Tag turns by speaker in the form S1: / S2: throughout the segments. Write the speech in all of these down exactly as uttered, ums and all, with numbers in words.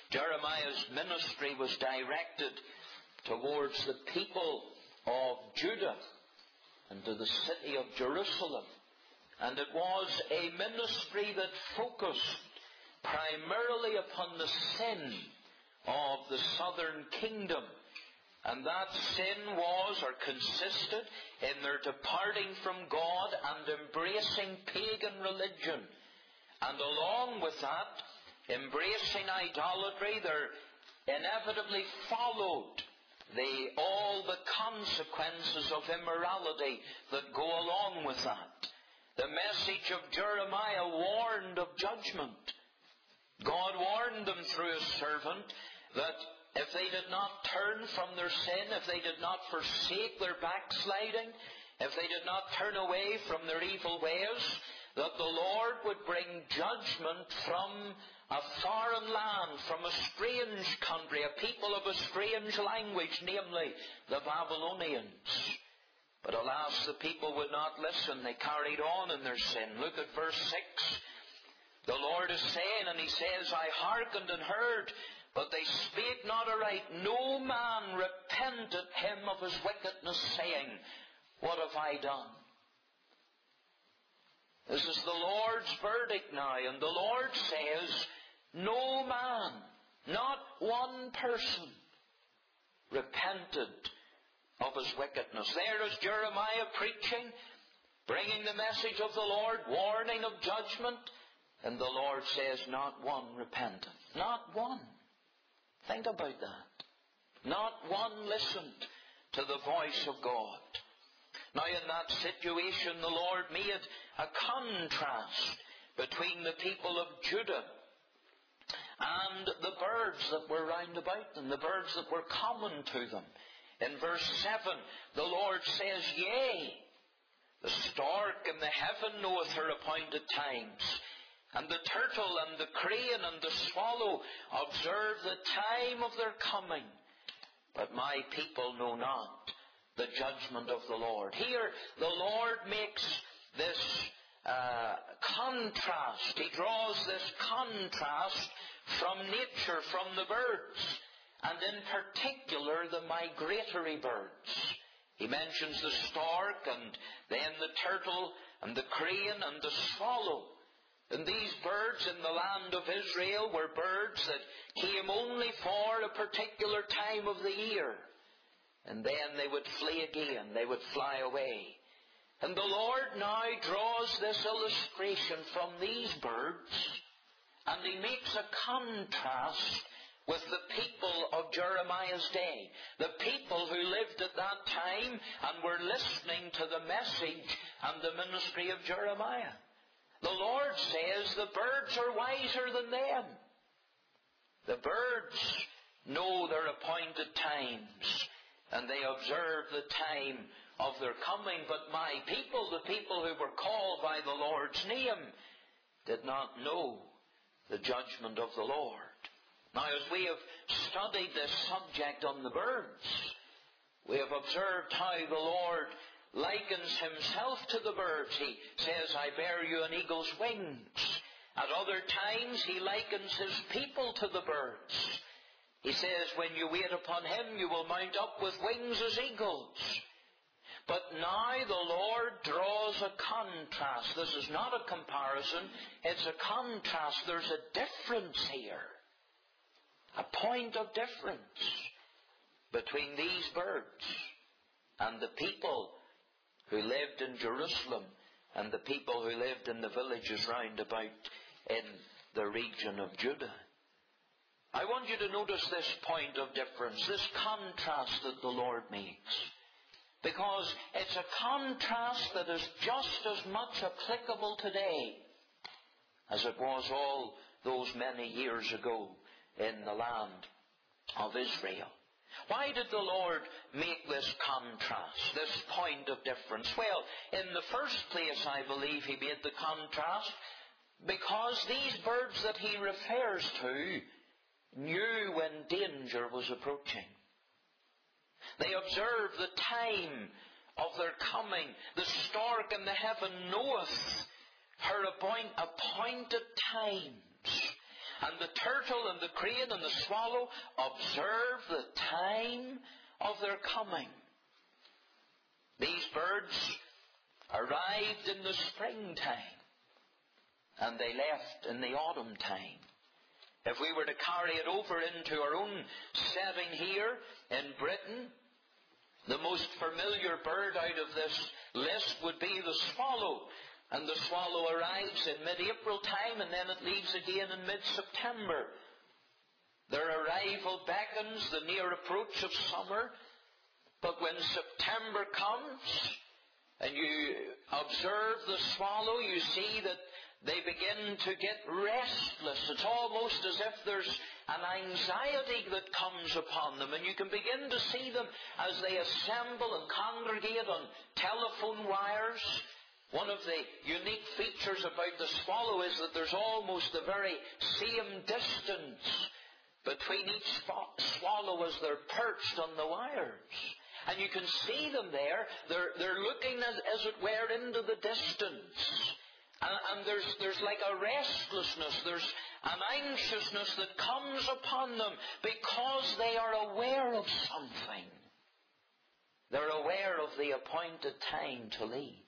S1: Jeremiah's ministry was directed towards the people of Judah and to the city of Jerusalem. And it was a ministry that focused primarily upon the sin of the southern kingdom. And that sin was or consisted in their departing from God and embracing pagan religion. And along with that, embracing idolatry, there inevitably followed the, all the consequences of immorality that go along with that. The message of Jeremiah warned of judgment. God warned them through His servant that if they did not turn from their sin, if they did not forsake their backsliding, if they did not turn away from their evil ways, that the Lord would bring judgment from a foreign land, from a strange country, a people of a strange language, namely the Babylonians. But alas, the people would not listen. They carried on in their sin. Look at verse six. The Lord is saying, and He says, I hearkened and heard, but they spake not aright. No man repented him of his wickedness, saying, what have I done? This is the Lord's verdict now, and the Lord says, no man, not one person, repented of his wickedness. There is Jeremiah preaching, bringing the message of the Lord, warning of judgment, and the Lord says, not one repented. Not one. Think about that. Not one listened to the voice of God. Now in that situation, the Lord made a contrast between the people of Judah and the birds that were round about them, the birds that were common to them. In verse seven, the Lord says, yea, the stork in the heaven knoweth her appointed times, and the turtle and the crane and the swallow observe the time of their coming. But my people know not the judgment of the Lord. Here the Lord makes this uh, contrast. He draws this contrast from nature, from the birds, and in particular the migratory birds. He mentions the stork and then the turtle and the crane and the swallow. And these birds in the land of Israel were birds that came only for a particular time of the year. And then they would flee again. They would fly away. And the Lord now draws this illustration from these birds, and He makes a contrast with the people of Jeremiah's day. The people who lived at that time and were listening to the message and the ministry of Jeremiah. The Lord says the birds are wiser than them. The birds know their appointed times, and they observe the time of their coming. But my people, the people who were called by the Lord's name, did not know the judgment of the Lord. Now, as we have studied this subject on the birds, we have observed how the Lord likens Himself to the birds. He says, I bear you an eagle's wings. At other times, He likens His people to the birds. He says, when you wait upon Him, you will mount up with wings as eagles. But now the Lord draws a contrast. This is not a comparison, it's a contrast. There's a difference here. A point of difference between these birds and the people who lived in Jerusalem and the people who lived in the villages round about in the region of Judah. I want you to notice this point of difference, this contrast that the Lord makes. Because it's a contrast that is just as much applicable today as it was all those many years ago in the land of Israel. Why did the Lord make this contrast, this point of difference? Well, in the first place, I believe He made the contrast because these birds that He refers to knew when danger was approaching. They observed the time of their coming. The stork in the heaven knoweth her appointed times. And the turtle and the crane and the swallow observe the time of their coming. These birds arrived in the springtime, and they left in the autumn time. If we were to carry it over into our own setting here in Britain, the most familiar bird out of this list would be the swallow. And the swallow arrives in mid-April time, and then it leaves again in mid-September. Their arrival beckons the near approach of summer. But when September comes, and you observe the swallow, you see that they begin to get restless. It's almost as if there's an anxiety that comes upon them. And you can begin to see them as they assemble and congregate on telephone wires. One of the unique features about the swallow is that there's almost the very same distance between each swallow as they're perched on the wires. And you can see them there. They're, they're looking, as, as it were, into the distance. And, and there's, there's like a restlessness. There's an anxiousness that comes upon them because they are aware of something. They're aware of the appointed time to leave.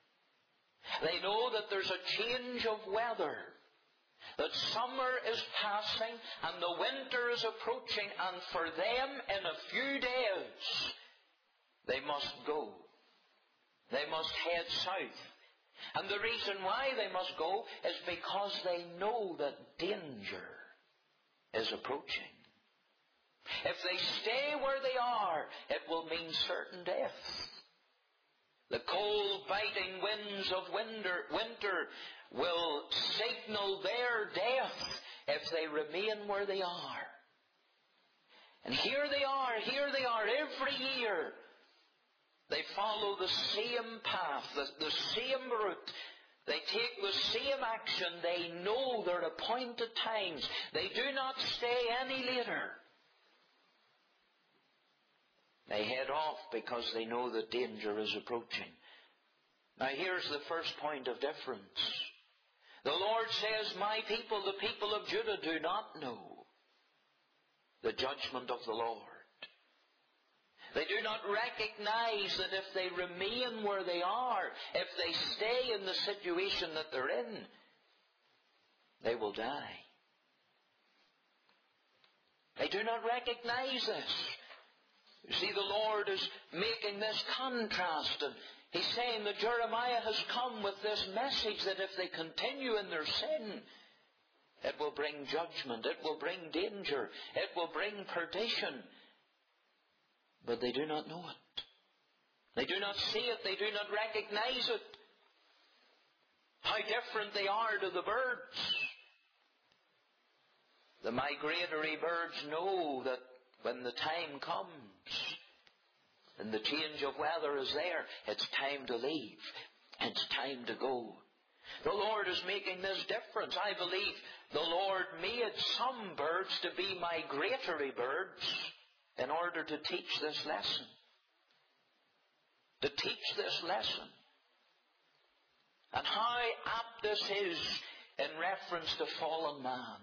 S1: They know that there's a change of weather, that summer is passing and the winter is approaching, and for them in a few days they must go. They must head south. And the reason why they must go is because they know that danger is approaching. If they stay where they are, it will mean certain death. The cold, biting winds of winter, winter will signal their death if they remain where they are. And here they are, here they are every year. They follow the same path, the, the same route. They take the same action. They know their appointed times. They do not stay any later. They head off because they know that danger is approaching. Now here's the first point of difference. The Lord says, my people, the people of Judah, do not know the judgment of the Lord. They do not recognize that if they remain where they are, if they stay in the situation that they're in, they will die. They do not recognize this. You see, the Lord is making this contrast, and He's saying that Jeremiah has come with this message that if they continue in their sin, it will bring judgment, it will bring danger, it will bring perdition. But they do not know it. They do not see it, they do not recognize it. How different they are to the birds. The migratory birds know that when the time comes and the change of weather is there, it's time to leave. It's time to go. The Lord is making this difference. I believe the Lord made some birds to be migratory birds in order to teach this lesson. To teach this lesson. And how apt this is in reference to fallen man.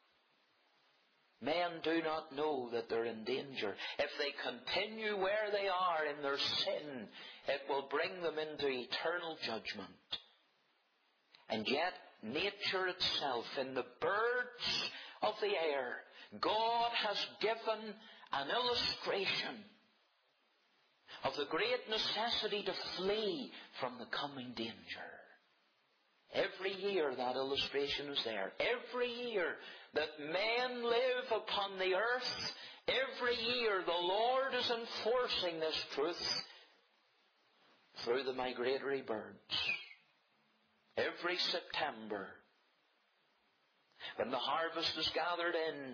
S1: Men do not know that they're in danger. If they continue where they are in their sin, it will bring them into eternal judgment. And yet, nature itself, in the birds of the air, God has given an illustration of the great necessity to flee from the coming danger. Every year that illustration is there. Every year that men live upon the earth, every year the Lord is enforcing this truth through the migratory birds. Every September, when the harvest is gathered in,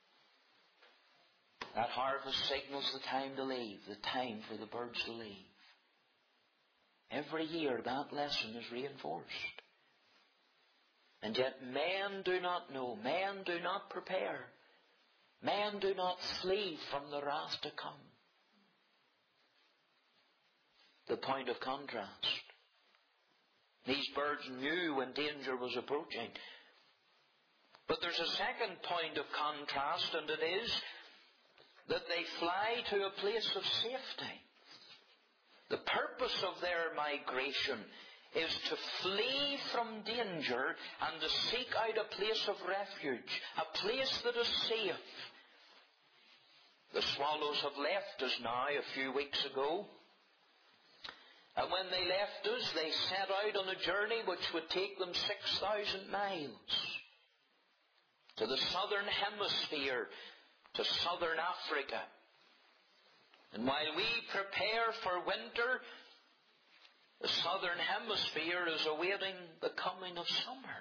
S1: that harvest signals the time to leave, the time for the birds to leave. Every year that lesson is reinforced. And yet men do not know, men do not prepare, men do not flee from the wrath to come. The point of contrast. These birds knew when danger was approaching. But there's a second point of contrast, and it is that they fly to a place of safety. The purpose of their migration is to flee from danger and to seek out a place of refuge, a place that is safe. The swallows have left us now a few weeks ago. And when they left us, they set out on a journey which would take them six thousand miles to the southern hemisphere, to southern Africa. And while we prepare for winter, the southern hemisphere is awaiting the coming of summer.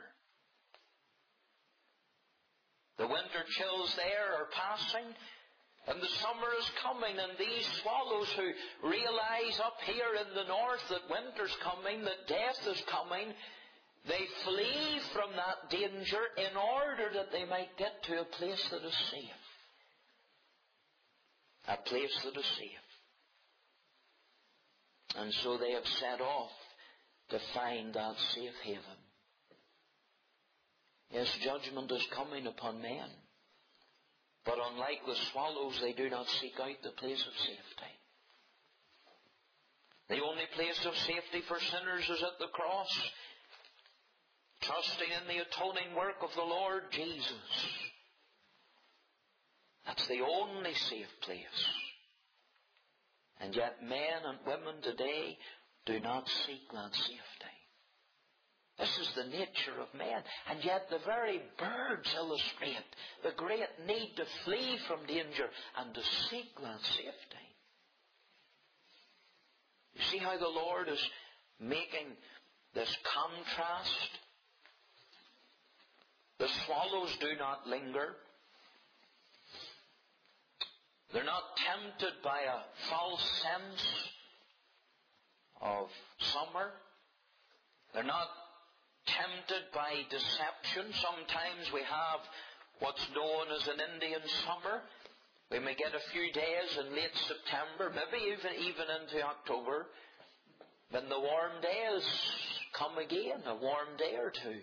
S1: The winter chills there are passing, and the summer is coming, and these swallows who realize up here in the north that winter's coming, that death is coming, they flee from that danger in order that they might get to a place that is safe. A place that is safe. And so they have set off to find that safe haven. Yes, judgment is coming upon men. But unlike the swallows, they do not seek out the place of safety. The only place of safety for sinners is at the cross, trusting in the atoning work of the Lord Jesus. That's the only safe place. And yet men and women today do not seek that safety. This is the nature of men. And yet the very birds illustrate the great need to flee from danger and to seek that safety. You see how the Lord is making this contrast? The swallows do not linger. They're not tempted by a false sense of summer. They're not tempted by deception. Sometimes we have what's known as an Indian summer. We may get a few days in late September, maybe even, even into October, when the warm days come again, a warm day or two.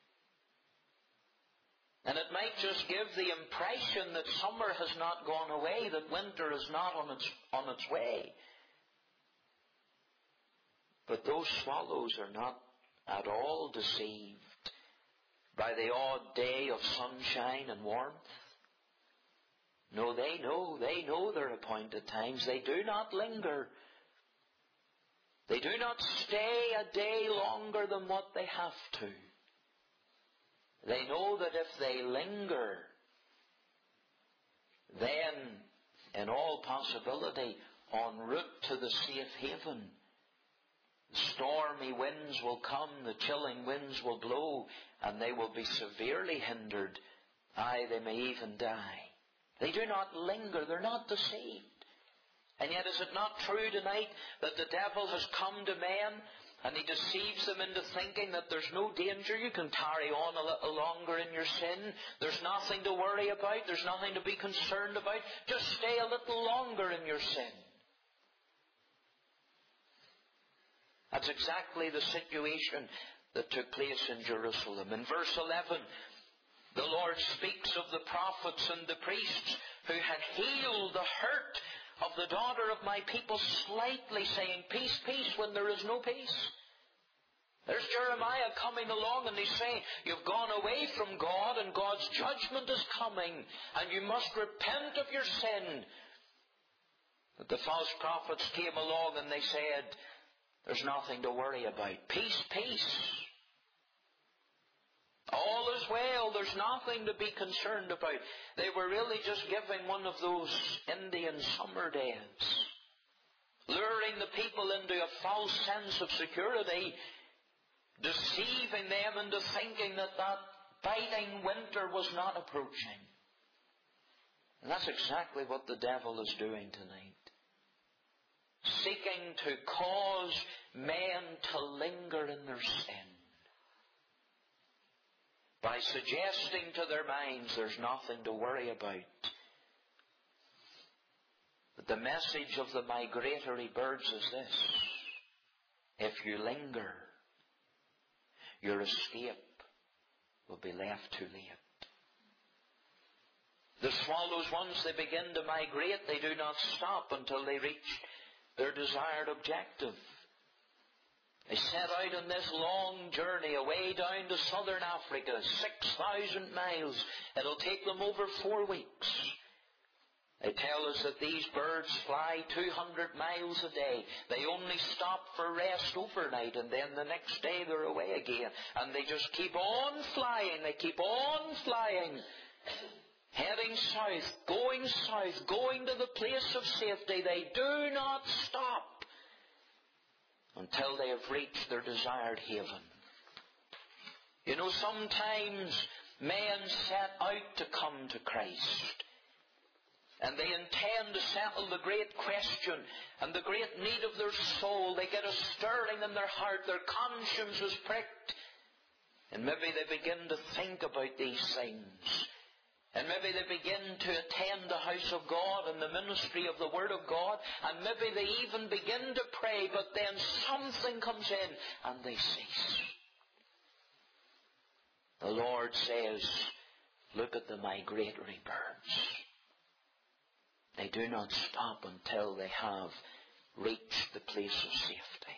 S1: And it might just give the impression that summer has not gone away, that winter is not on its, on its way. But those swallows are not at all deceived by the odd day of sunshine and warmth. No, they know, they know their appointed times. They do not linger. They do not stay a day longer than what they have to. They know that if they linger, then, in all possibility, en route to the safe haven, stormy winds will come, the chilling winds will blow, and they will be severely hindered. Aye, they may even die. They do not linger. They're not deceived. And yet is it not true tonight that the devil has come to men and he deceives them into thinking that there's no danger? You can carry on a little longer in your sin. There's nothing to worry about. There's nothing to be concerned about. Just stay a little longer in your sin. That's exactly the situation that took place in Jerusalem. In verse eleven, the Lord speaks of the prophets and the priests who had healed the hurt of the daughter of my people slightly, saying, peace, peace, when there is no peace. There's Jeremiah coming along and he's saying, you've gone away from God and God's judgment is coming and you must repent of your sin. But the false prophets came along and they said, there's nothing to worry about. Peace, peace. All is well. There's nothing to be concerned about. They were really just giving one of those Indian summer days, luring the people into a false sense of security, deceiving them into thinking that that biting winter was not approaching. And that's exactly what the devil is doing tonight. Seeking to cause men to linger in their sin. By suggesting to their minds there's nothing to worry about. But the message of the migratory birds is this. If you linger, your escape will be left too late. The swallows, once they begin to migrate, they do not stop until they reach their desired objective. They set out on this long journey away down to southern Africa, six thousand miles. It'll take them over four weeks. They tell us that these birds fly two hundred miles a day. They only stop for rest overnight, and then the next day they're away again. And they just keep on flying. They keep on flying. Heading south, going south, going to the place of safety. They do not stop until they have reached their desired haven. You know, sometimes men set out to come to Christ, and they intend to settle the great question and the great need of their soul. They get a stirring in their heart. Their conscience is pricked. And maybe they begin to think about these things. And maybe they begin to attend the house of God and the ministry of the Word of God. And maybe they even begin to pray. But then something comes in and they cease. The Lord says, look at the migratory birds. They do not stop until they have reached the place of safety.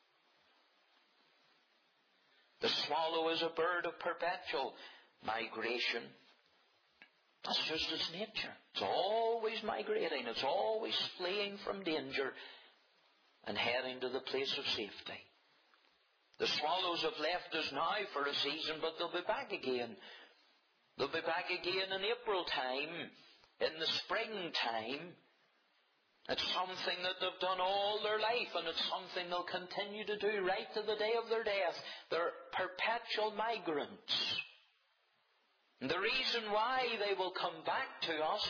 S1: The swallow is a bird of perpetual migration. That's just its nature. It's always migrating. It's always fleeing from danger and heading to the place of safety. The swallows have left us now for a season, but they'll be back again. They'll be back again in April time, in the springtime. It's something that they've done all their life, and it's something they'll continue to do right to the day of their death. They're perpetual migrants. And the reason why they will come back to us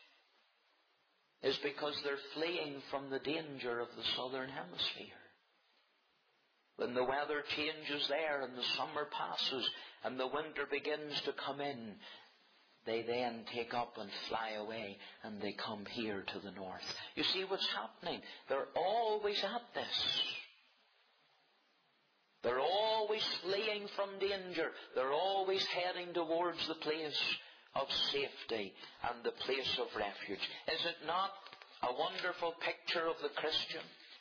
S1: is because they're fleeing from the danger of the southern hemisphere. When the weather changes there and the summer passes and the winter begins to come in, they then take up and fly away and they come here to the north. You see what's happening? They're always at this. They're always fleeing from danger. They're always heading towards the place of safety and the place of refuge. Is it not a wonderful picture of the Christian?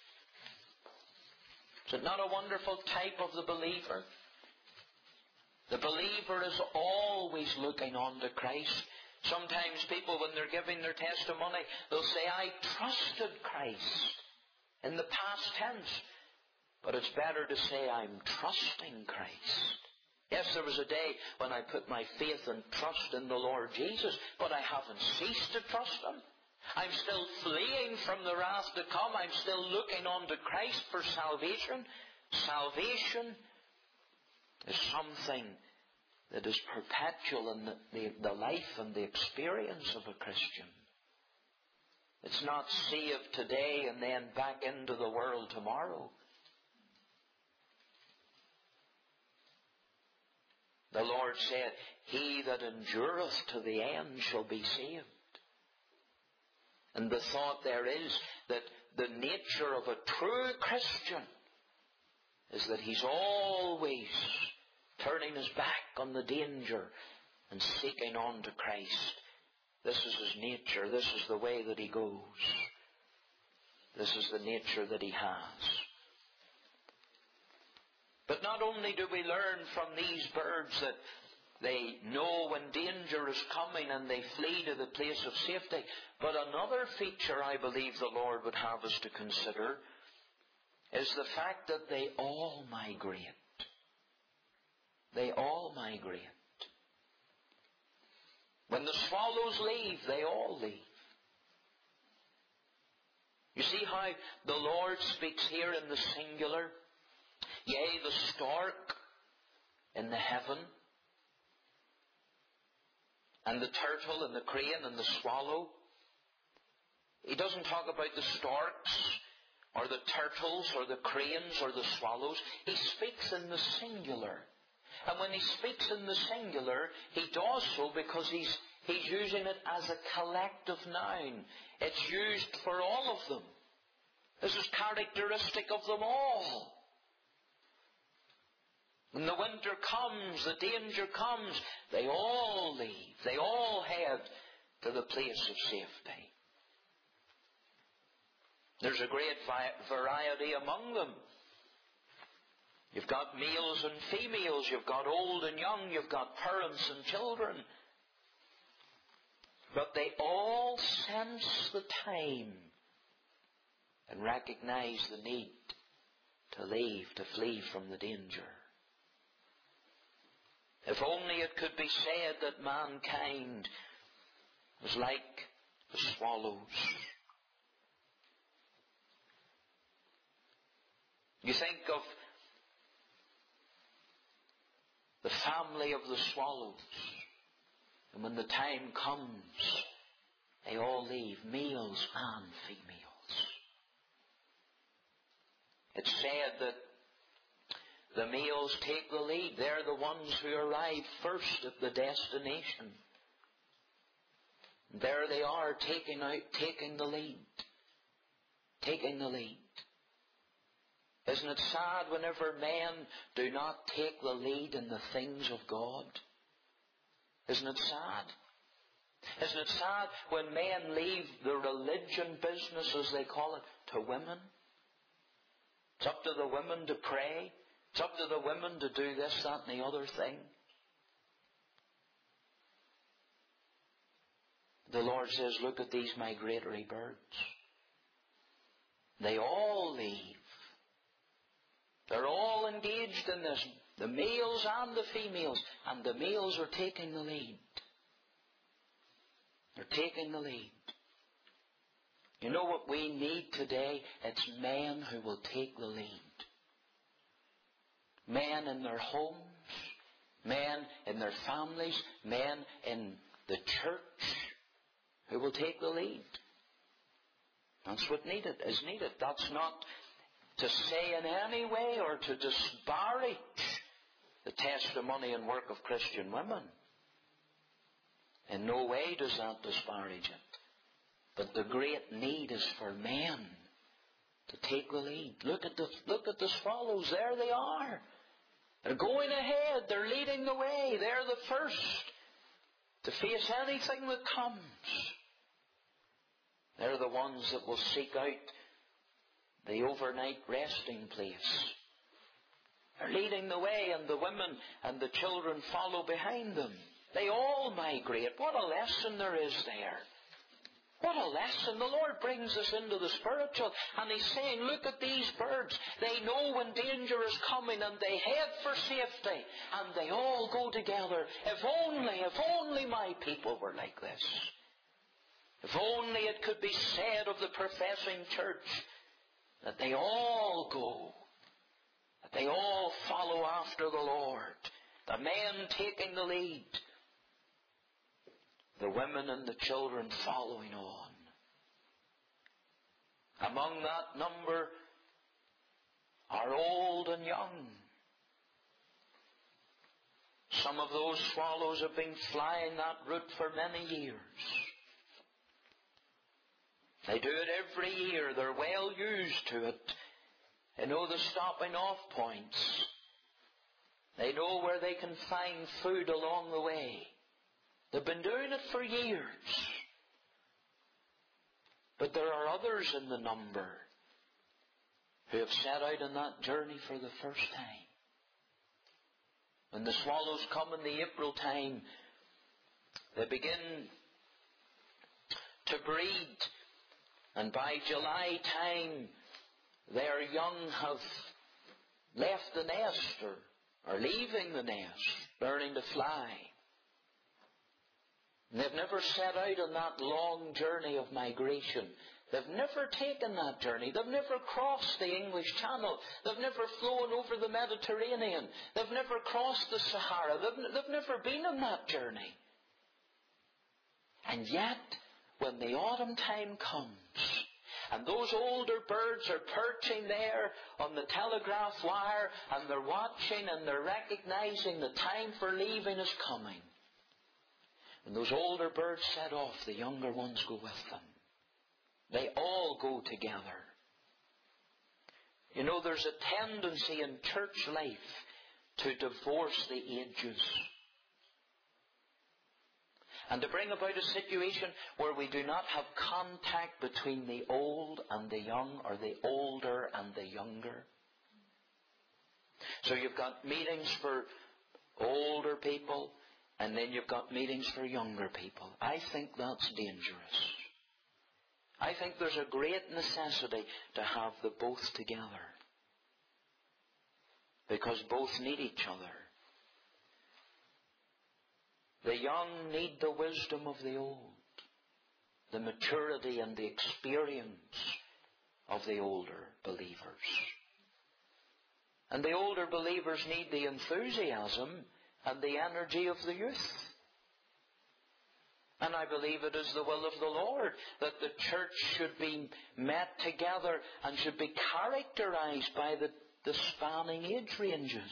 S1: Is it not a wonderful type of the believer? The believer is always looking on to Christ. Sometimes people, when they're giving their testimony, they'll say, I trusted Christ in the past tense. But it's better to say, I'm trusting Christ. Yes, there was a day when I put my faith and trust in the Lord Jesus, but I haven't ceased to trust Him. I'm still fleeing from the wrath to come. I'm still looking on to Christ for salvation. Salvation is something that is perpetual in the, the, the life and the experience of a Christian. It's not saved today and then back into the world tomorrow. The Lord said, he that endureth to the end shall be saved. And the thought there is that the nature of a true Christian is that he's always turning his back on the danger and seeking on to Christ. This is his nature. This is the way that he goes. This is the nature that he has. But not only do we learn from these birds that they know when danger is coming and they flee to the place of safety, but another feature I believe the Lord would have us to consider is the fact that they all migrate. They all migrate. When the swallows leave, they all leave. You see how the Lord speaks here in the singular? Yea, the stork in the heaven, and the turtle and the crane and the swallow. He doesn't talk about the storks or the turtles or the cranes or the swallows. He speaks in the singular. And when he speaks in the singular, he does so because he's, he's using it as a collective noun. It's used for all of them. This is characteristic of them all. When the winter comes, the danger comes, they all leave. They all head to the place of safety. There's a great variety among them. You've got males and females, you've got old and young, you've got parents and children. But they all sense the time and recognize the need to leave, to flee from the danger. If only it could be said that mankind was like the swallows. You think of the family of the swallows, and when the time comes, they all leave, males and females. It's said that the males take the lead. They're the ones who arrive first at the destination. There they are, taking out, taking the lead. Taking the lead. Isn't it sad whenever men do not take the lead in the things of God? Isn't it sad? Isn't it sad when men leave the religion business, as they call it, to women? It's up to the women to pray. It's up to the women to do this, that, and the other thing. The Lord says, look at these migratory birds. They all leave. They're all engaged in this. The males and the females. And the males are taking the lead. They're taking the lead. You know what we need today? It's men who will take the lead. Men in their homes. Men in their families. Men in the church who will take the lead. That's what needed is needed. That's not to say in any way or to disparage the testimony and work of Christian women. In no way does that disparage it. But the great need is for men to take the lead. Look at the, look at the swallows. There they are. They're going ahead. They're leading the way. They're the first to face anything that comes. They're the ones that will seek out the overnight resting place. They're leading the way, and the women and the children follow behind them. They all migrate. What a lesson there is there. What a lesson. The Lord brings us into the spiritual, and He's saying, look at these birds. They know when danger is coming, and they head for safety, and they all go together. If only, if only my people were like this. If only it could be said of the professing church that they all go, that they all follow after the Lord, the men taking the lead, the women and the children following on. Among that number are old and young. Some of those swallows have been flying that route for many years. They do it every year. They're well used to it. They know the stopping off points. They know where they can find food along the way. They've been doing it for years. But there are others in the number who have set out on that journey for the first time. When the swallows come in the April time, they begin to breed. And by July time, their young have left the nest or are leaving the nest, learning to fly. And they've never set out on that long journey of migration. They've never taken that journey. They've never crossed the English Channel. They've never flown over the Mediterranean. They've never crossed the Sahara. They've, they've never been on that journey. And yet, when the autumn time comes, and those older birds are perching there on the telegraph wire, and they're watching and they're recognizing the time for leaving is coming. When those older birds set off, the younger ones go with them. They all go together. You know, there's a tendency in church life to divorce the ages. And to bring about a situation where we do not have contact between the old and the young, or the older and the younger. So you've got meetings for older people, and then you've got meetings for younger people. I think that's dangerous. I think there's a great necessity to have the both together. Because both need each other. The young need the wisdom of the old, the maturity and the experience of the older believers. And the older believers need the enthusiasm and the energy of the youth. And I believe it is the will of the Lord that the church should be met together and should be characterized by the, the spanning age ranges.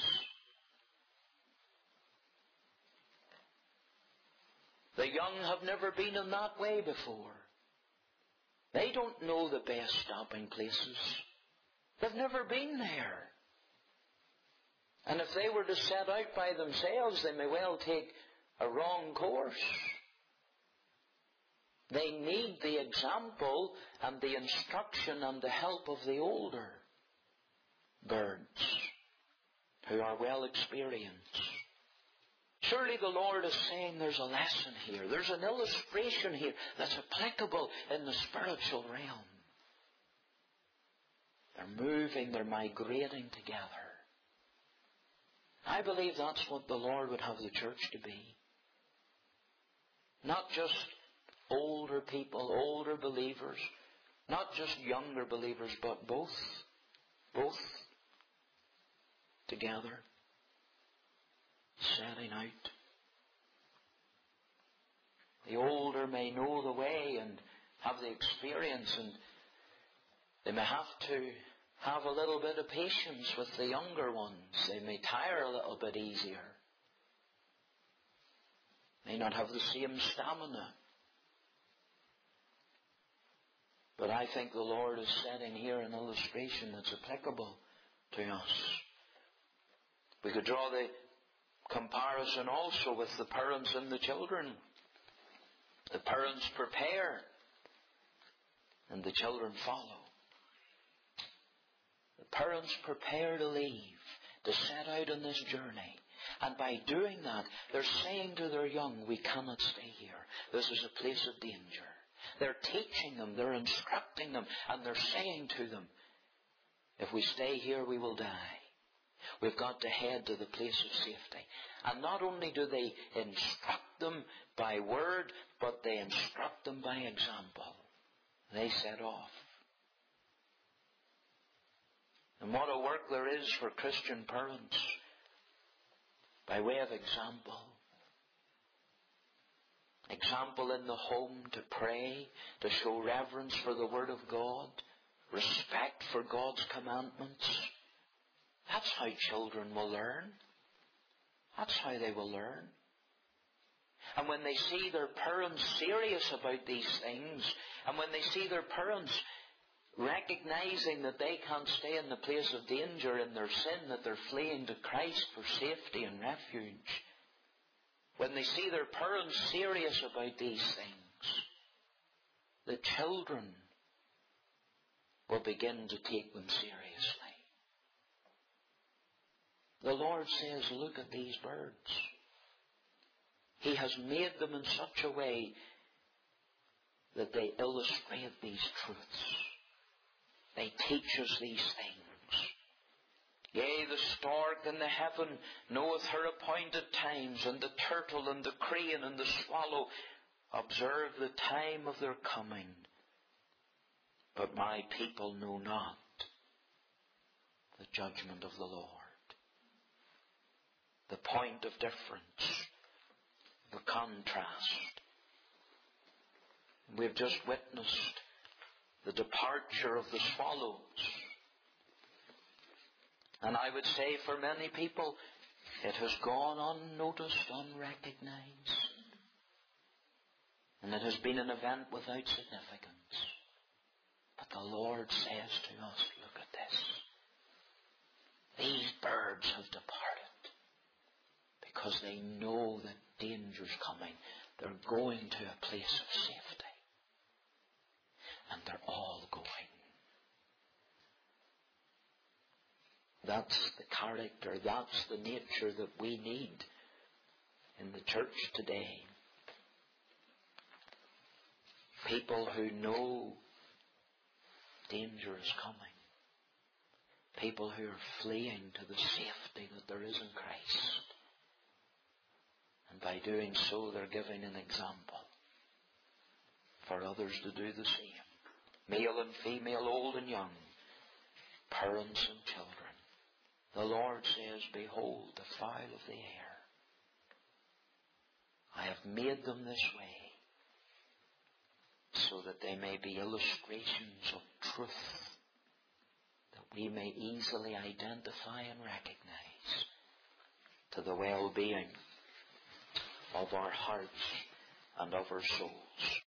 S1: The young have never been in that way before. They don't know the best stopping places. They've never been there. And if they were to set out by themselves, they may well take a wrong course. They need the example and the instruction and the help of the older birds who are well experienced. Surely the Lord is saying there's a lesson here. There's an illustration here that's applicable in the spiritual realm. They're moving, they're migrating together. I believe that's what the Lord would have the church to be. Not just older people, older believers, not just younger believers, but both, both together. Setting out. The older may know the way and have the experience, and they may have to have a little bit of patience with the younger ones. They may tire a little bit easier. May not have the same stamina. But I think the Lord is setting here an illustration that's applicable to us. We could draw the comparison also with the parents and the children. The parents prepare and the children follow. The parents prepare to leave, to set out on this journey. And by doing that, they're saying to their young, we cannot stay here. This is a place of danger. They're teaching them, they're instructing them, and they're saying to them, if we stay here, we will die. We've got to head to the place of safety. And not only do they instruct them by word, but they instruct them by example. They set off. And what a work there is for Christian parents by way of example. Example in the home to pray, to show reverence for the Word of God, respect for God's commandments. That's how children will learn. That's how they will learn. And when they see their parents serious about these things, and when they see their parents recognizing that they can't stay in the place of danger in their sin, that they're fleeing to Christ for safety and refuge, when they see their parents serious about these things, the children will begin to take them seriously. The Lord says, look at these birds. He has made them in such a way that they illustrate these truths. They teach us these things. Yea, the stork in the heaven knoweth her appointed times, and the turtle and the crane and the swallow observe the time of their coming. But my people know not the judgment of the Lord. The point of difference, the contrast. We've just witnessed the departure of the swallows. And I would say for many people, it has gone unnoticed, unrecognized. And it has been an event without significance. But the Lord says to us, look at this. These birds have departed because they know that danger's coming. They're going to a place of safety. And they're all going. That's the character, that's the nature that we need in the church today. People who know danger is coming. People who are fleeing to the safety that there is in Christ. And by doing so, they're giving an example for others to do the same. Male and female, old and young, parents and children. The Lord says, behold the fowl of the air. I have made them this way so that they may be illustrations of truth, that we may easily identify and recognize to the well-being of our hearts and of our souls.